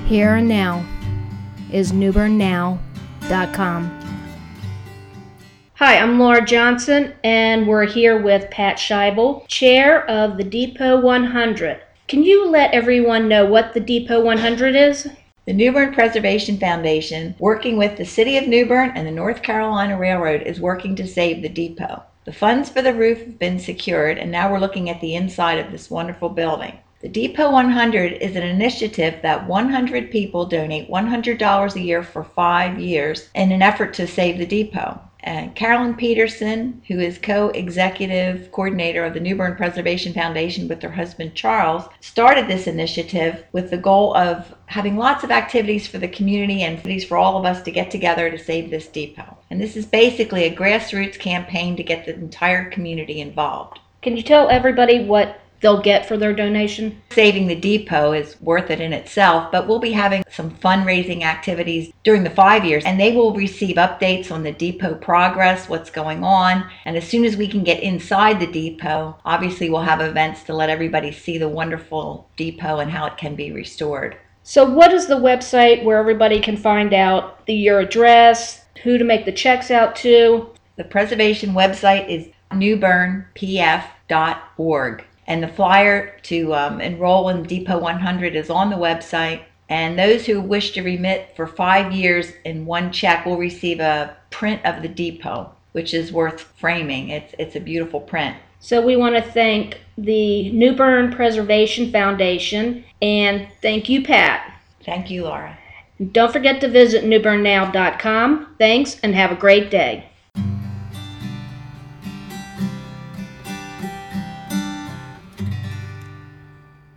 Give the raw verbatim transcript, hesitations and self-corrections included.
here and now is new bern now dot com. Hi, I'm Laura Johnson, and we're here with Pat Scheibel, chair of the Depot one hundred. Can you let everyone know what the Depot one hundred is? The New Bern Preservation Foundation, working with the City of New Bern and the North Carolina Railroad, is working to save the depot. The funds for the roof have been secured, and now we're looking at the inside of this wonderful building. The Depot one hundred is an initiative that one hundred people donate one hundred dollars a year for five years in an effort to save the depot. And Carolyn Peterson, who is co-executive coordinator of the New Bern Preservation Foundation with her husband Charles, started this initiative with the goal of having lots of activities for the community and for all of us to get together to save this depot. And this is basically a grassroots campaign to get the entire community involved. Can you tell everybody what they'll get for their donation? Saving the depot is worth it in itself, but we'll be having some fundraising activities during the five years, and they will receive updates on the depot progress, what's going on, and as soon as we can get inside the depot, obviously we'll have events to let everybody see the wonderful depot and how it can be restored. So what is the website where everybody can find out the, your address, who to make the checks out to? The preservation website is new bern p f dot org. And the flyer to um, enroll in Depot one hundred is on the website. And those who wish to remit for five years in one check will receive a print of the depot, which is worth framing. It's, it's a beautiful print. So we want to thank the New Bern Preservation Foundation, and thank you, Pat. Thank you, Laura. Don't forget to visit new bern now dot com. Thanks, and have a great day.